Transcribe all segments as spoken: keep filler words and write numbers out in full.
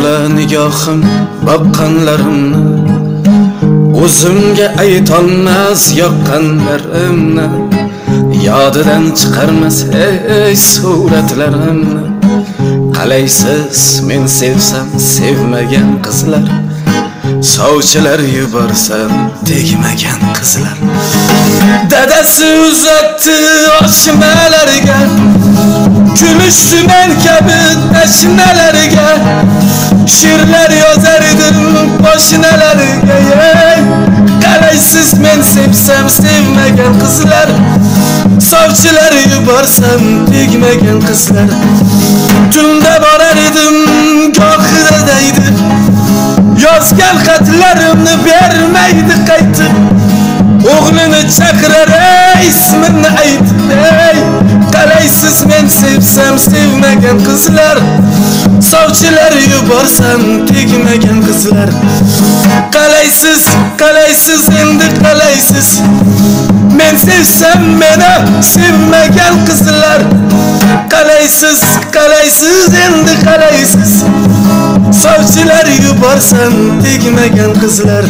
nigohim boqqanlarimni, o'zimga aytolmas yoqqanlarimni, yodidan chiqarmas ey suratlarimni. Qalaysiz men sevsam sevmagan qizlar, sovchilar yuborsam tegmagan qizlar. Dadasi uzatdi oshmalarga, kumushsuman kabi tashnalarga, she'rlar yozardim poshnalariga. Qalaysiz men sevsam sevmagan qizlar, sovchilar yuborsam tegmagan qizlar. Tunda borar edim gohida deydi, yozgan xatlarimni bermaydi qaytib. O'g'lini chaqirar ismini aytib, ey qalaysiz men sevsam sevmagan qizlar, sovchilar yuborsam tegmagan qizlar. Qalaysiz, qalaysiz endi qalaysiz, men sevsam meni sevmagan qizlar. Qalaysiz, qalaysiz endi qalaysiz, sovchilar yuborsam tegmagan qizlar.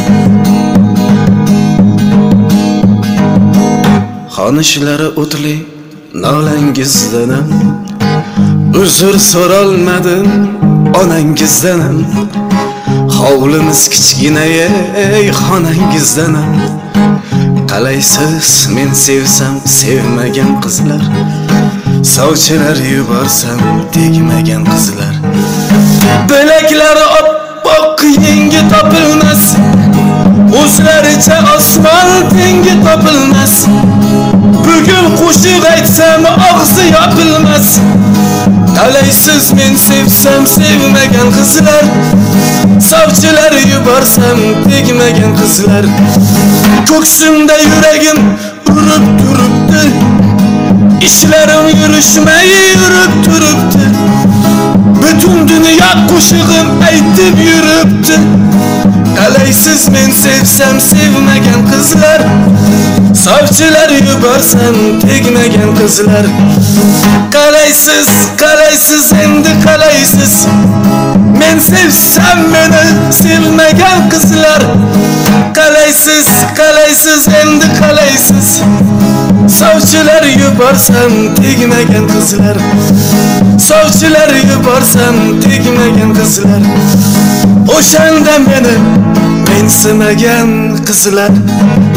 Xonishlari o'tli nolangizdanam, uzr so'rolmadim onangizdanam. Hovlimiz kichkina ey xonangizdanam. Qalaysiz men sevsam sevmagan qizlar, sovchilar yuborsam tegmagan qizlar. Bilaklari oppoq yengi topilmas, o'zlaricha osmon tengi topilmas. Bugun qo'shiq aytsam og'zi yopilmas. Qalaysiz men sevsam sevmagan qizlar, sovchilar yuborsam tegmagan qizlar. Ko'ksimda yuragim urib turibdi, ishlarim yurishmay yurib turibdi. Butun dunyo qo'shig'im aytib yuribdi. Qalaysiz men sevsam sevmagan qizlar, sovchilar yuborsam tegmagan qizlar. Qalaysiz, qalaysiz endi qalaysiz, men sevsam meni sevmagan qizlar. Qalaysiz, qalaysiz endi qalaysiz, sovchilar yuborsam tegmagan qizlar. Sovchilar yuborsam tegmagan qizlar. O'shanda meni mensimagan qizlar.